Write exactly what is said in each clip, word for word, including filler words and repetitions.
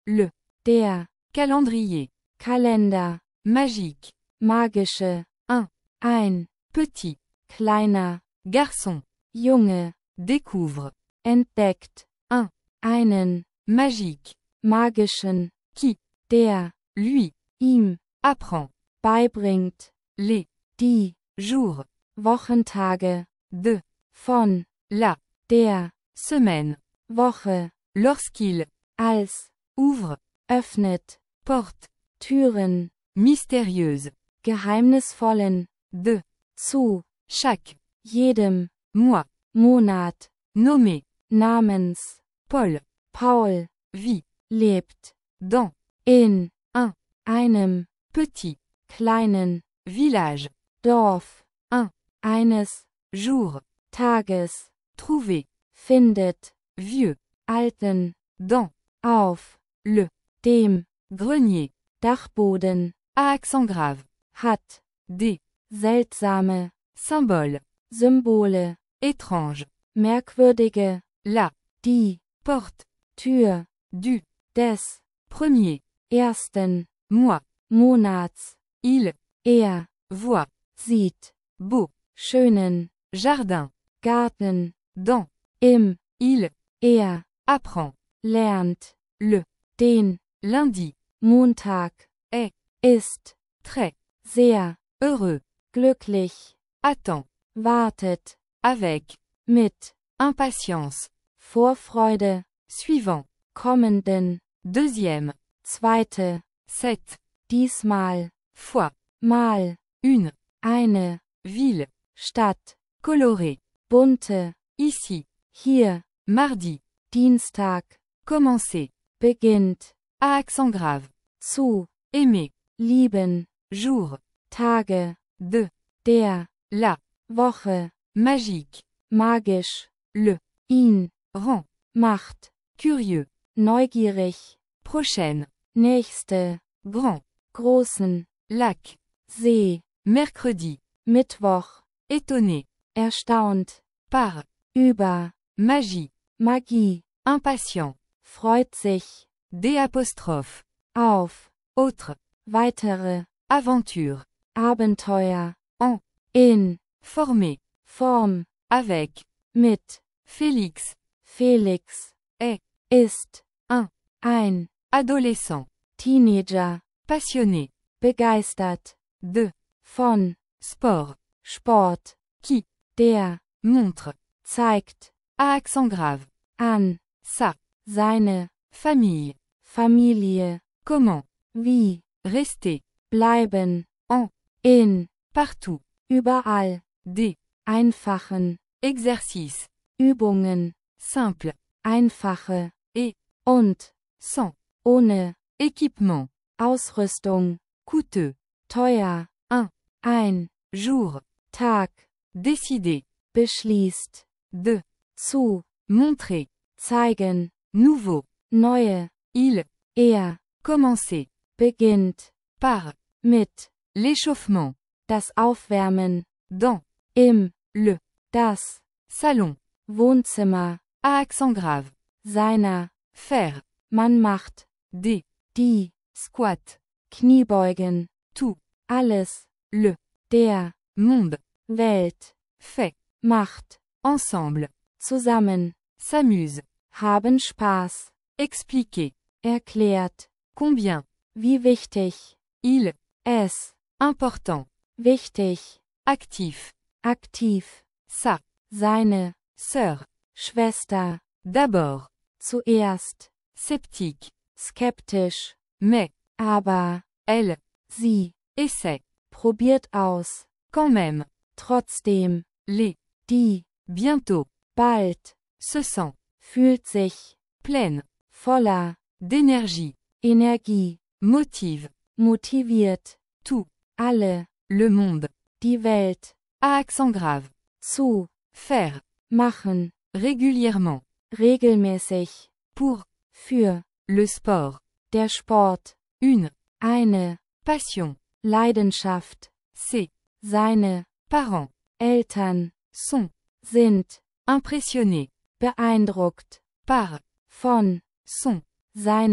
le, der, calendrier, Kalender, magique, magische, un, ein, petit, kleiner, garçon, Junge, découvre, entdeckt, un, einen, magique, magischen, qui, der, lui, ihm, apprend, beibringt, les, die, jours, Wochentage, de, von, la, der, semaine, Woche, lorsqu'il, als, ouvre, öffnet, porte, Türen, mystérieuse, geheimnisvollen, de, zu, chaque, jedem, mois, Monat, nommé, namens, Paul, Paul, vit, lebt, dans, in, un, einem, petit, kleinen, village, Dorf, un, eines, jour, Tages, trouver, findet, vieux, alten, dans, auf, le, dem, grenier, Dachboden, à accent grave, hat, des, seltsame, symboles, Symbole, étranges, merkwürdige, la, die, porte, Tür, du, des, premier, ersten, mois, Monats, il, er, voit, sieht, beau, schönen, jardin, Garten, dans, im, il, er, apprend, lernt, le, den, lundi, Montag, est, ist, très, sehr, heureux, glücklich, attend, wartet, avec, mit, impatience, Vorfreude, suivant, kommenden, deuxième, zweite, sept, diesmal, fois, mal, une, eine, ville, Stadt, colorée, bunte, ici, hier, mardi, Dienstag, commencer, beginnt, à accent grave, zu, aimer, lieben, jour, Tage, de, der, la, Woche, magique, magisch, le, ihn, rend, macht, curieux, neugierig, prochaine, nächste, grand, großen, lac, See, mercredi, Mittwoch, étonné, erstaunt, par, über, magie, Magie, impatient, freut sich, des apostrophes, auf, autre, weitere, aventure, Abenteuer, en, in, formé, Form, avec, mit, Félix, Felix, est, ist, un, ein, adolescent, Teenager, passionné, begeistert, de, von, sport, Sport, qui, der, montre, zeigt, à accent grave, an, sa, seine, famille, Familie, comment, wie, rester, bleiben, en, in, partout, überall, des, einfachen, exercices, Übungen, simples, einfache, et, und, sans, ohne, équipement, Ausrüstung, coûteux, teuer, un, ein, jour, Tag, décider, beschließt, de, zu, montrer, zeigen, nouveau, neue, il, er, commencer, beginnt, par, mit, l'échauffement, das Aufwärmen, dans, im, le, das, salon, Wohnzimmer, à accent grave, seiner, faire, man macht, des, die, squat, Kniebeugen, tout, alles, le, der, monde, Welt, fait, macht, ensemble, zusammen, s'amuse, haben Spaß, expliquer, erklärt, combien, wie wichtig, il, es, important, wichtig, actif, aktiv, sa, seine, sœur, Schwester, d'abord, zuerst, sceptique, skeptisch, mais, aber, elle, sie, essaie, probiert aus, quand même, trotzdem, les, die, bientôt, bald, se sent, fühlt sich, pleine, voller, d'énergie, Energie, motive, motiviert, tout, alle, le monde, die Welt, à accent grave, zu, faire, machen, régulièrement, regelmäßig, pour, für, le sport, der Sport, une, eine, passion, Leidenschaft, ses, seine, parents, Eltern, sont, sind, impressionnés, beeindruckt, par, von, son, seiner,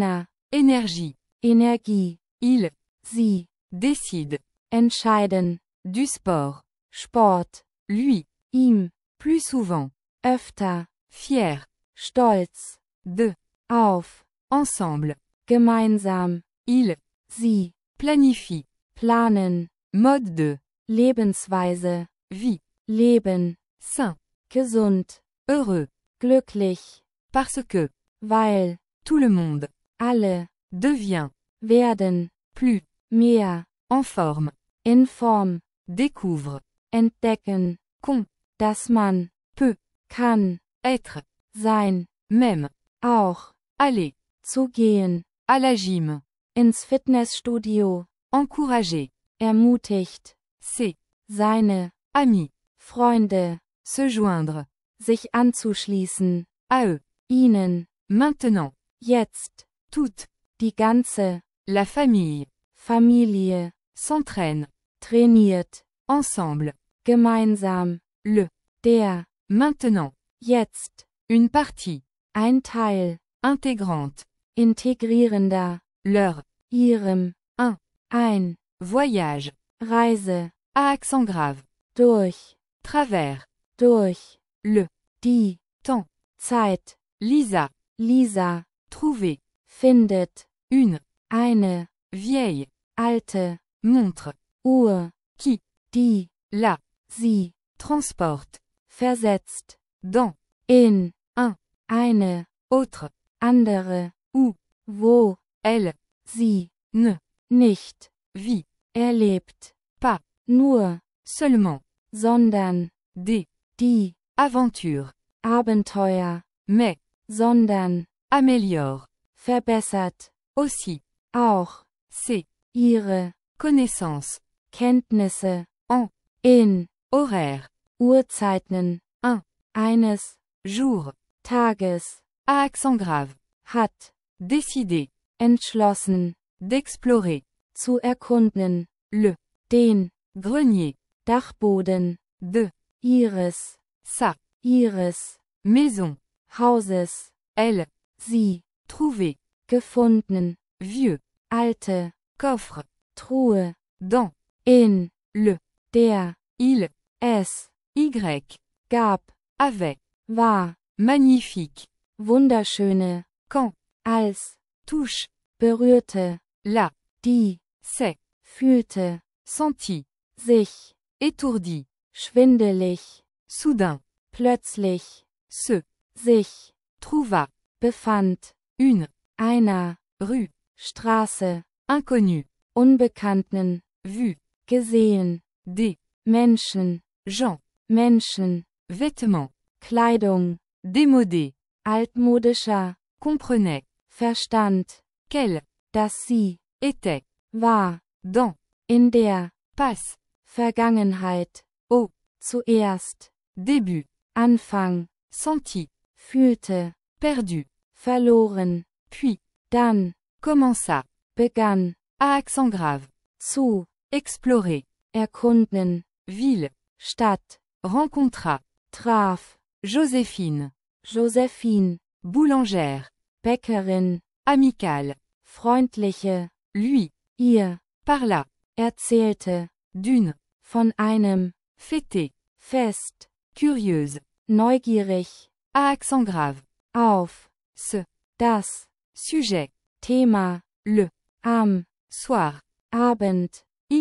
énergie, Energie, il, sie, décide, entscheiden, du sport, Sport, lui, ihm, plus souvent, öfter, fier, stolz, de, auf, ensemble, gemeinsam, il, sie, planifie, planen, mode de, Lebensweise, vie, Leben, sain, gesund, heureux, glücklich, parce que, weil, tout le monde, alle, devient, werden, plus, mehr, en forme, in Form, découvre, entdecken, qu'on, dass man, peut, kann, être, sein, même, auch, aller, zu gehen, à la gym, ins Fitnessstudio, encourager, ermutigt, c'est, seine, amis, Freunde, se joindre, sich anzuschließen, à eux, ihnen, maintenant, jetzt, toute, die ganze, la famille, Familie, s'entraîne, trainiert, ensemble, gemeinsam, le, der, maintenant, jetzt, une partie, ein Teil, intégrante, integrierender, leur, ihrem, un, ein, voyage, Reise, à accent grave, durch, travers, durch, le, die, temps, Zeit, Lisa, Lisa, trouver, findet, une, eine, vieille, alte, montre, Uhr, qui, die, la, sie, transporte, versetzt, dans, in, un, eine, autre, andere, où, wo, elle, sie, ne, nicht, vit, erlebt, pas, nur, seulement, sondern, des, die, aventures, Abenteuer, mais, sondern, améliore, verbessert, aussi, auch, c'est, ihre, connaissance, Kenntnisse, en, in, horaire, Uhrzeiten, un, eines, jour, Tages, à accent grave, hat, décider, entschlossen, d'explorer, zu erkunden, le, den, grenier, Dachboden, de, ihres, sa, ihres, maison, Hauses, elle, sie, trouver, gefunden, vieux, alte, coffre, Truhe, dans, in, le, der, il, es, y, gab, avait, war, magnifique, wunderschöne, quand, als, touche, berührte, la, die, c'est, fühlte, senti, sich, étourdi, schwindelig, soudain, plötzlich, se, sich, trouva, befand, une, einer, rue, Straße, inconnue, Unbekannten, vue, gesehen, des, Menschen, gens, Menschen, vêtements, Kleidung, démodé, altmodischer, comprenait, Verstand, qu'elle, dass sie, était, war, dans, in der, passe, Vergangenheit, au, zuerst, début, Anfang, senti, fühlte, perdu, verloren, puis, dann, commença, begann, à accent grave, zu, explorer, erkunden, ville, Stadt, rencontra, traf, Joséphine, Josephine, boulangère, Bäckerin, amicale, freundliche, lui, ihr, parla, erzählte, d'une, von einem, fêter, Fest, curieuse, neugierig, à accent grave, auf, ce, das, sujet, Thema, le, am, soir, Abend, y,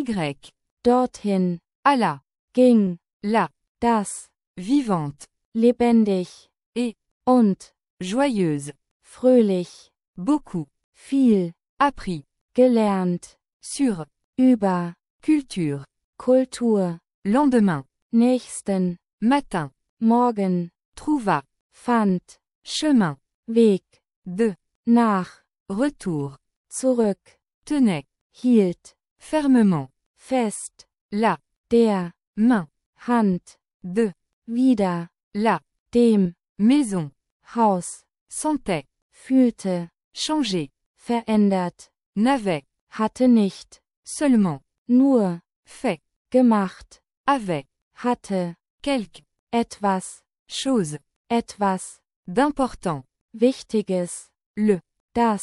dorthin, alla, ging, la, das, vivante, lebendig, et, und, joyeuse, fröhlich, beaucoup, viel, appris, gelernt, sur, über, culture, Kultur, lendemain, nächsten, matin, morgen, trouva, fand, chemin, Weg, de, nach, retour, zurück, tenait, hielt, fermement, fest, la, der, main, Hand, de, wieder, la, dem, maison, Haus, sentait, fühlte, changer, verändert, n'avait, hatte nicht, seulement, nur, fait, gemacht, avait, hatte, quelque, etwas, chose, etwas, d'important, Wichtiges, le, das,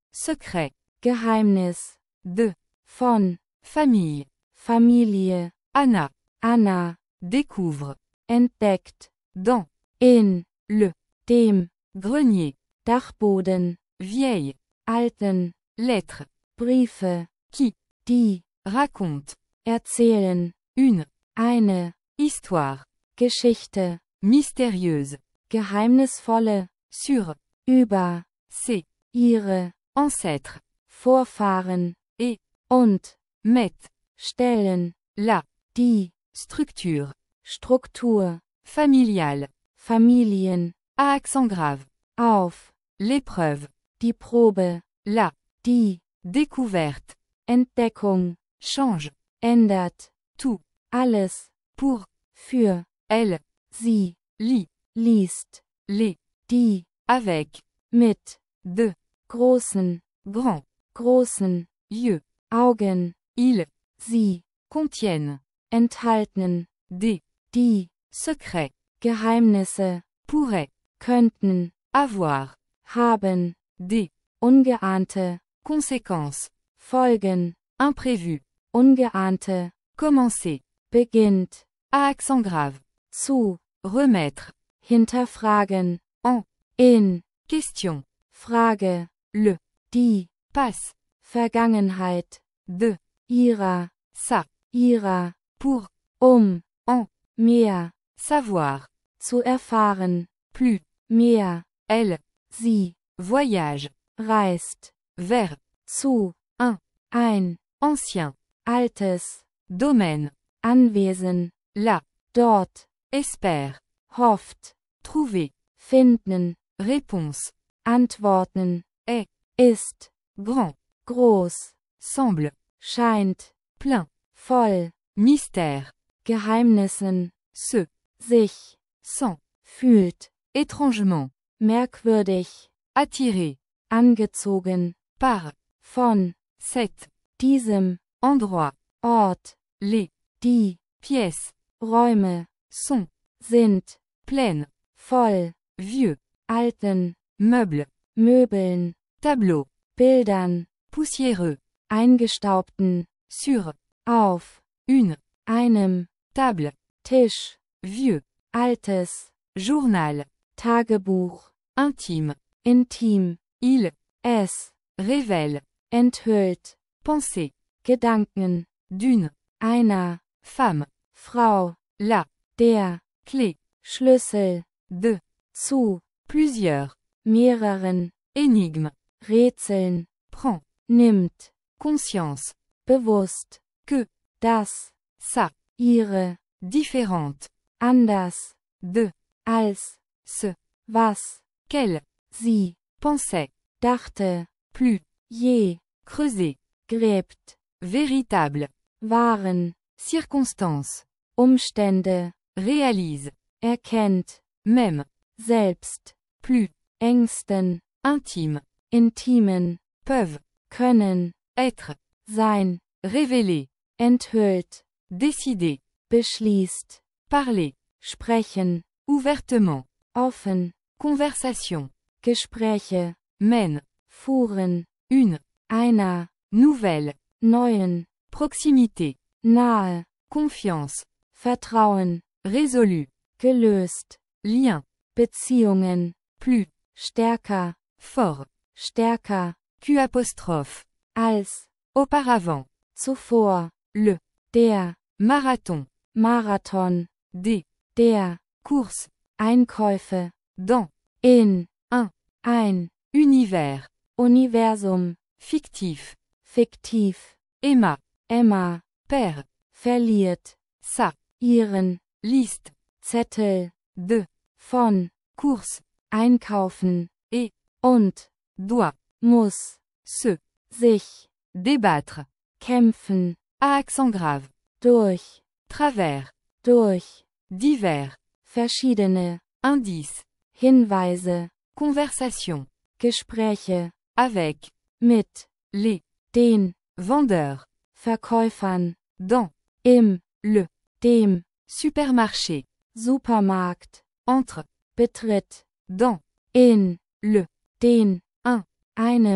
secret, Geheimnis, de, von, famille, Familie, Anna, Anna, découvre, entdeckt, dans, in, le, dem, grenier, Dachboden, vieille, alten, lettre, Briefe, qui, die, raconte, erzählen, une, eine, histoire, Geschichte, mystérieuse, geheimnisvolle, sur, über, ses, ihre, ancêtres, Vorfahren, et, und, met, stellen, la, die, structure, Struktur, familiale, Familien, à accent grave, auf, l'épreuve, die Probe, la, die, découverte, Entdeckung, change, ändert, tout, alles, pour, für, elle, sie, lit, liest, les, die, avec, mit, de, großen, grand, großen, yeux, Augen, ils, sie, contiennent, enthalten, des, die, secrets, Geheimnisse, pourraient, könnten, avoir, haben, des, ungeahnte, conséquences, Folgen, imprévues, ungeahnte, commencer, beginnt, à accent grave, zu, remettre, hinterfragen, en, in, question, Frage, le, die, passe, Vergangenheit, de, ihrer, sa, ihrer, pour, um, en, mehr, savoir, zu erfahren, plus, mehr, elle, sie, voyage, reist, vers, zu, un, ein, ancien, altes, domaine, Anwesen, là, dort, espère, hofft, trouver, finden, réponse, antworten, est, ist, grand, groß, semble, scheint, plein, voll, mystère, Geheimnissen, se, sich, sent, fühlt, étrangement, merkwürdig, attiré, angezogen, par, von, cet, diesem, endroit, Ort, les, die, pièces, Räume, sont, sind, pleines, voll, vieux, alten, meubles, Möbeln, tableaux, Bildern, poussiéreux, eingestaubten, sur, auf, une, einem, table, Tisch, vieux, altes, journal, Tagebuch, intime, intim, il, es, révèle, enthüllt, pensée, Gedanken, d'une, einer, femme, Frau, la, der, clé, Schlüssel, de, zu, plusieurs, mehreren, énigme, Rätseln, prend, nimmt, conscience, bewusst, que, das, ça, ihre, différente, anders, de, als, ce, was, qu'elle, sie, pensait, dachte, plus, je, creuser, gräbt, véritable, waren, circonstance, Umstände, réalise, erkennt, même, selbst, plus, Ängsten, intime, intimen, peuvent, können, être, sein, révéler, enthüllt, décider, beschließt, parler, sprechen, ouvertement, offen, conversation, Gespräche, mène, fuhren, une, einer, nouvelle, neuen, proximité, nahe, confiance, Vertrauen, résolu, gelöst, lien, Beziehungen, plus, stärker, fort, stärker, Q apostrophe, als, auparavant, zuvor, le, der, marathon, Marathon, des, der, courses, Einkäufe, dans, in, un, ein, univers, Universum, fictif, fiktiv, Emma, Emma, père, verliert, sa, ihren, liste, Zettel, de, von, courses, einkaufen, et, und, doit, muss, se, sich, débattre, kämpfen, à accent grave, durch, travers, durch, divers, verschiedene, indice, Hinweise, conversation, Gespräche, avec, mit, les, den, vendeurs, Verkäufern, dans, im, le, dem, supermarché, Supermarkt, entre, betritt, dans, in, le, den, un, einem,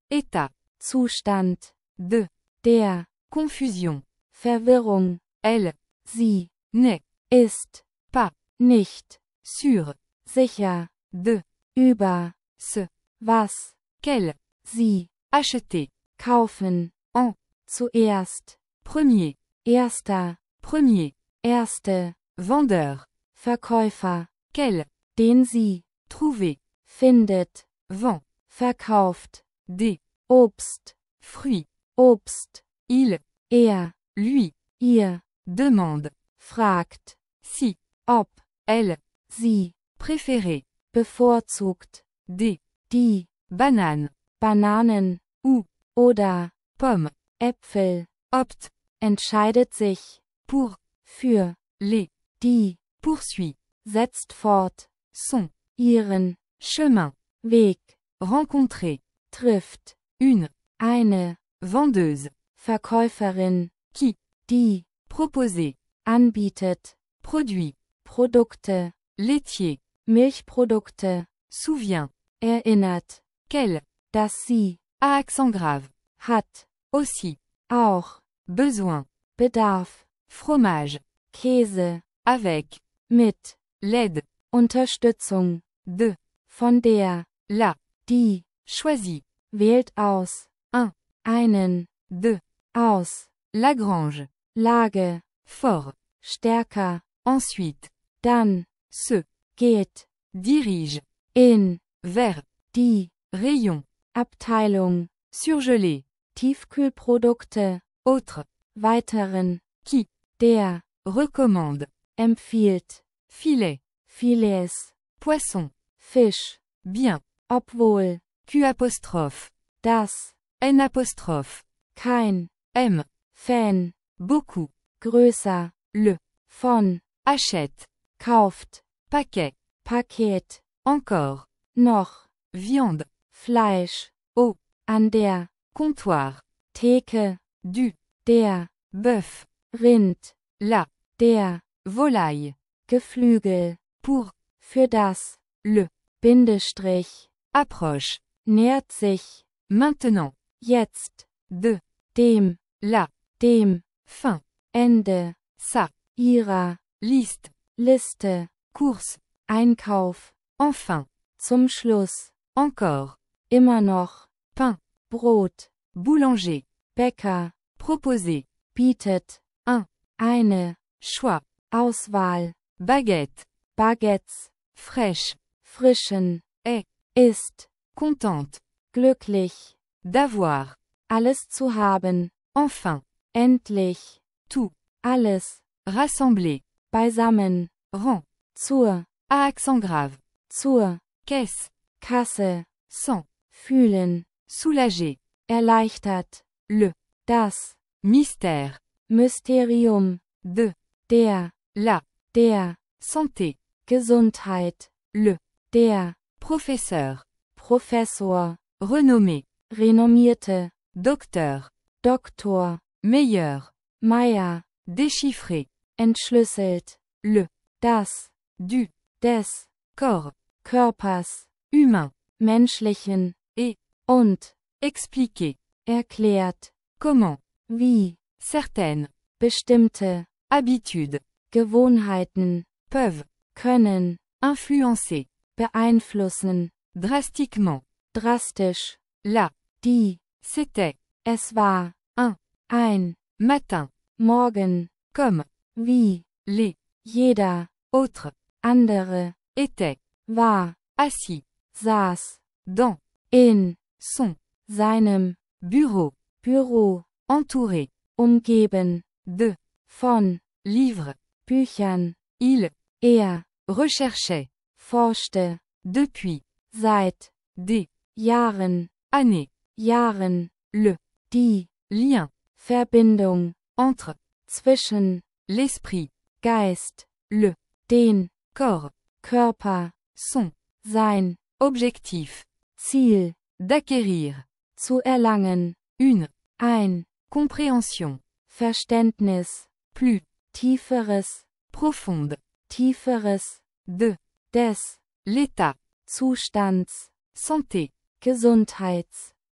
état, Zustand, de, der, confusion, Verwirrung, elle, sie, n'est, ist, pas, nicht, sûr, sicher, de, über, ce, was, quel, sie, acheter, kaufen, en, zuerst, premier, erster, premier, erste, vendeur, Verkäufer, quel, den sie, trouver, findet, vend, verkauft, des, Obst, fruits, Obst, il, er, lui, ihr, demande, fragt, si, ob, elle, sie, préféré, bevorzugt, des, die, bananes, Bananen, ou, oder, pommes, Äpfel, opte, entscheidet sich, pour, für, les, die, poursuit, setzt fort, son, ihren, chemin, Weg, rencontrer, trifft, une, eine, vendeuse, Verkäuferin, qui, die, proposer, anbietet, produit, Produkte, laitier, Milchprodukte, souvient, erinnert, qu'elle, dass sie, à accent grave, hat, aussi, auch, besoin, Bedarf, fromage, Käse, avec, mit, l'aide, Unterstützung, de, von der, la, die, choisit, wählt aus, un, einen, de, aus, Lagrange, Lage, fort, stärker, ensuite, dann, se, geht, dirige, in, vers, die, rayon, Abteilung, surgelé, Tiefkühlprodukte, autre, weiteren, qui, der, recommande, empfiehlt, filet, Filets, poisson, Fisch, bien, obwohl, Q apostrophe, das, N apostrophe, kein, M, Fan, beaucoup, größer, le, von, achète, kauft, paquet, Paket, encore, noch, viande, Fleisch, au, an der, comptoir, Theke, du, der, bœuf, Rind, la, der, volaille, Geflügel, pour, für das, le, Bindestrich, approche, nähert sich, maintenant, jetzt, de, dem, la, dem, fin, Ende, sa, ihrer, liste, Liste, course, Einkauf, enfin, zum Schluss, encore, immer noch, pain, Brot, boulanger, Bäcker, proposer, bietet, un, eine, choix, Auswahl, baguette, Baguettes, fraîche, frischen, est, ist, contente, glücklich, d'avoir, alles zu haben, enfin, endlich, tout, alles, rassembler, beisammen, rend, zur, à accent grave, zur, caisse, Kasse, sans, fühlen, soulager, erleichtert, le, das, mystère, Mysterium, de, der, la, der, santé, Gesundheit, le, der, professeur, Professor, renommé, renommierte, docteur, Doktor, meilleur, Meier, déchiffré, entschlüsselt, le, das, du, des, corps, Körpers, humain, menschlichen, et, und, expliquer, erklärt, comment, wie, certaines, bestimmte, habitudes, Gewohnheiten, peuvent, können, influencer, beeinflussen, drastiquement, drastisch, là, die, c'était, es war, un, ein, matin, morgen, comme, wie, les, jeder, autres, andere, étaient, war, assis, saß, dans, in, son, seinem, bureau, Büro, entouré, umgeben, de, von, livres, Büchern, il, er, recherchait, forschte, depuis, seit, des, Jahren, années, Jahren, le, die, lien, Verbindung, entre, zwischen, l'esprit, Geist, le, den, corps, Körper, son, sein, objectif, Ziel, d'acquérir, zu erlangen, une, ein, compréhension, Verständnis, plus, tieferes, profonde, tieferes, de, des, l'état, Zustands, santé, Gesundheits,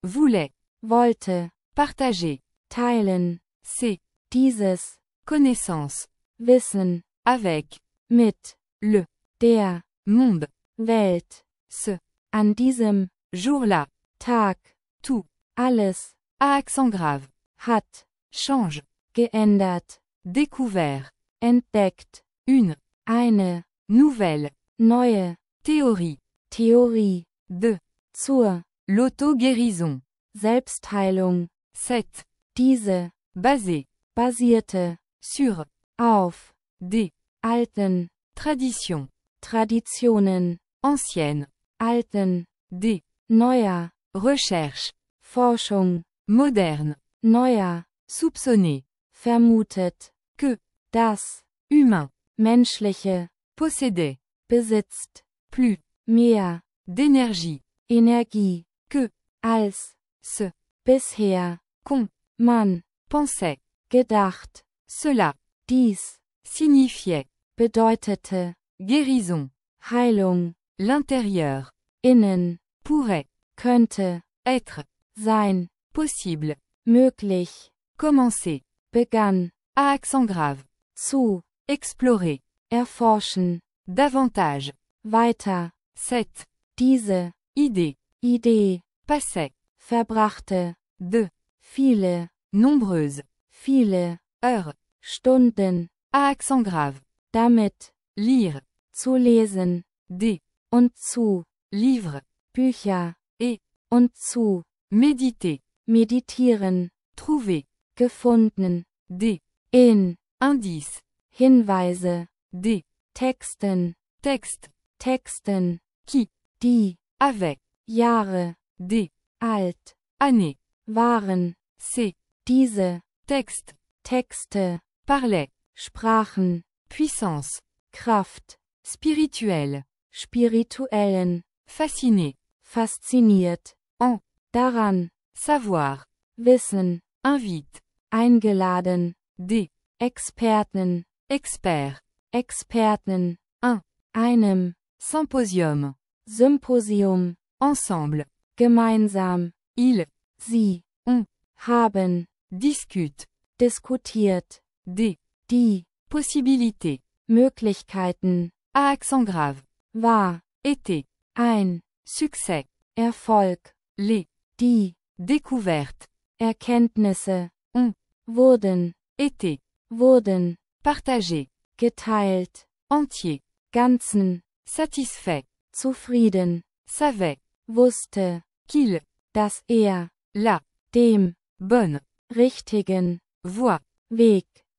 voulait, wollte, partager, teilen, c'est, dieses, connaissance, Wissen, avec, mit, le, der, monde, Welt, ce, an diesem, jour-là, Tag, tout, alles, à accent grave, hat, change, geändert, découvert, entdeckt, une, eine, nouvelle, neue, théorie, Theorie, de, zur, l'auto-guérison, Selbstheilung, cette, diese, basé, basierte, sur, auf, des, alten, traditions, Traditionen, anciennes, alten, des, neuer, recherches, Forschung, modernes, neuer, soupçonné, vermutet, que, das, humain, menschliche, possédait, besitzt, plus, mehr, d'énergie, Energie, que, als, ce, bisher, qu'on, man, pensait, gedacht, cela, dies, signifiait, bedeutete, guérison, Heilung, l'intérieur, innen, pourrait, könnte, être, sein, possible, möglich, commencer, begann, à accent grave, zu, explorer, erforschen, davantage, weiter, cette, diese, idée, Idee, passait, verbrachte, de, viele, nombreuses, viele, heures, Stunden, à accent grave, damit, lire, zu lesen, des, und zu, livres, Bücher, et, und zu, méditer, meditieren, trouver, gefunden, des, in, indices, Hinweise, des, Texten, textes, Texten, qui, die, avec, Jahre, des, alt, années, waren, ces, diese, textes, Texte, parlaient, sprachen, puissance, Kraft, spirituelle, spirituellen, fasciné, fasziniert, en, daran, savoir, wissen, invite, eingeladen, des, Experten, experts, Experten, un, einem, symposium, Symposium, ensemble, gemeinsam, ils, sie, ont, haben, discutent, diskutiert, des, die, possibilités, Möglichkeiten, à accent grave, war, été, ein, succès, Erfolg, les, die, découvertes, Erkenntnisse, ont, wurden, été, wurden, partagés, geteilt, entier, ganzen, satisfait, zufrieden, savait, wusste, qu'il, dass er, la, dem, bonne, richtigen, voie, Weg,